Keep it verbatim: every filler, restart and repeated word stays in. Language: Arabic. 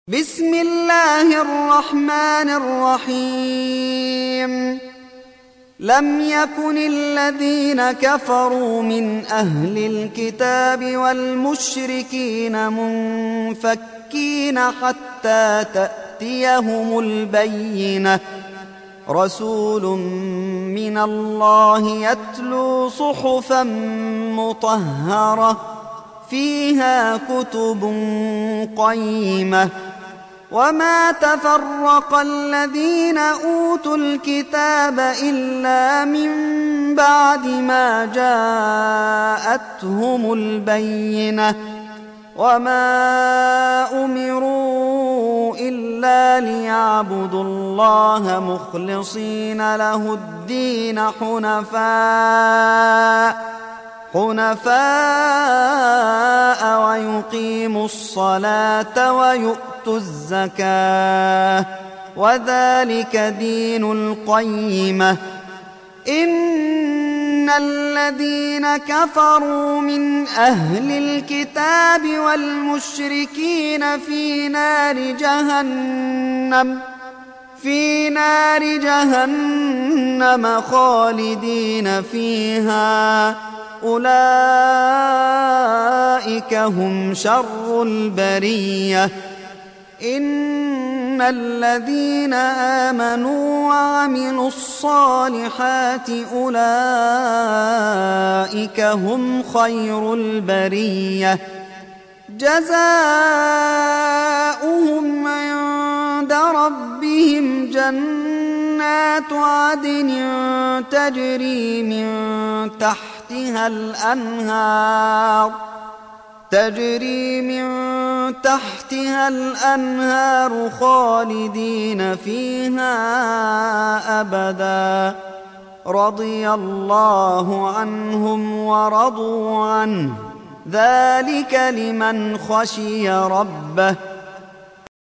بسم الله الرحمن الرحيم لم يكن الذين كفروا من أهل الكتاب والمشركين منفكين حتى تأتيهم البينة رسول من الله يتلو صحفا مطهرة فيها كتب قيمة وما تفرق الذين أوتوا الكتاب إلا من بعد ما جاءتهم البينة وما أمروا إلا ليعبدوا الله مخلصين له الدين حنفاء حنفاء ويقيموا الصلاة ويؤتوا الزكاة وذلك دين القيمة إن الذين كفروا من أهل الكتاب والمشركين في نار جهنم في نار جهنم خالدين فيها أولئك هم شر البرية إن الذين آمنوا وعملوا الصالحات أولئك هم خير البرية جزاؤهم عند ربهم جنات عدن تجري من تحتها الأنهار تجري من تحتها الأنهار خالدين فيها أبدا رضي الله عنهم ورضوا عنه ذلك لمن خشي ربه